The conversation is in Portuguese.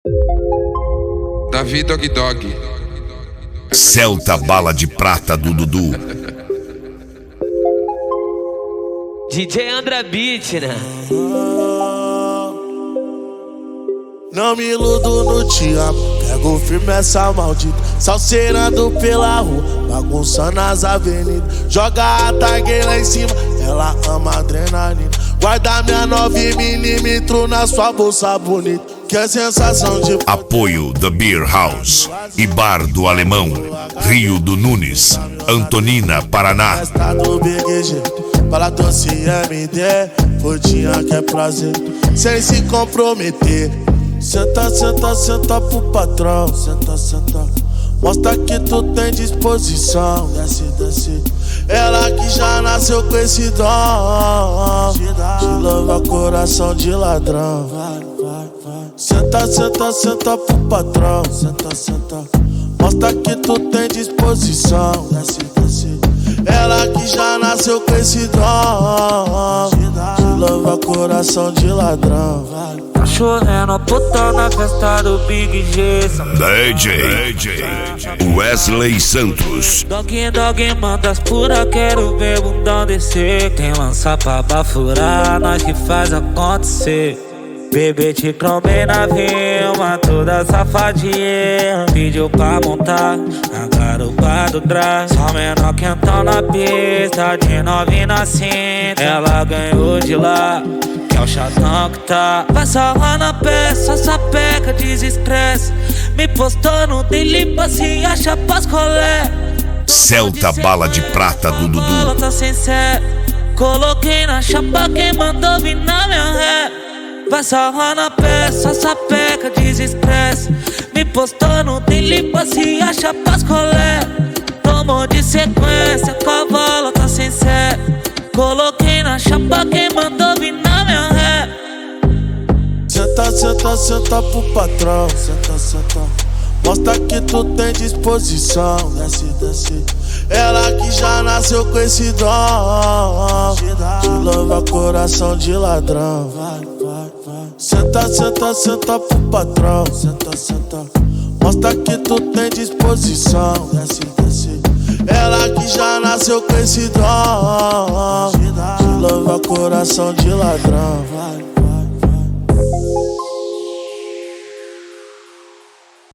Davi Dog Dog. Celta Bala de Prata do Dudu. DJ Andra Beat, né? Não me iludo no te amo, pego firme essa maldita, salseirando pela rua, bagunçando as avenidas. Joga a targue lá em cima, ela ama adrenalina. Guarda minha 9mm na sua bolsa bonita, que é sensação de... Apoio The Beer House e Bar do Alemão, Rio do Nunes, Antonina, Paraná. Festa do Big G, para doce MD, fodinha que é prazer, sem se comprometer. Senta, senta, senta pro patrão, senta, senta. Mostra que tu tem disposição, desce, desce. Ela que já nasceu com esse dom, te louva coração de ladrão. Senta, senta, senta pro patrão, senta, senta. Mostra que tu tem disposição, desce, desce. Ela que já nasceu com esse dom, te louva coração de ladrão. Cachorrendo puta na festa do Big G. DJ Wesley Santos. Dog Dog manda as pura, quero ver bundão descer. Quem lança pra bafurar, nós que faz acontecer. Bebê te cromei na vilma, toda safadinha. Pediu pra montar a garupa do drag. Só menor quentão na pista, de novinha na cinta. Ela ganhou de lá, que é o chatão que tá. Vai salvar na peça, só sapeca, desestresse. Me postou no daily, se acha pras colé. Celta Bala de Prata do Dudu. Tá sincero, coloquei na chapa quem mandou vir na minha ré. Vai salvar na peça, sapeca, desestresse. Me postou no daily, se acha pras colé. Tomou de sequência, com a bola tá sincero. Coloquei na chapa quem mandou vir na minha ré. Senta, senta, senta pro patrão, senta, senta. Mostra que tu tem disposição, desce, desce. Ela que já nasceu com esse dom, te louva coração de ladrão. Senta, senta, senta pro patrão, senta, senta. Mostra que tu tem disposição, desce, desce. Ela que já nasceu com esse dom, te louva coração de ladrão.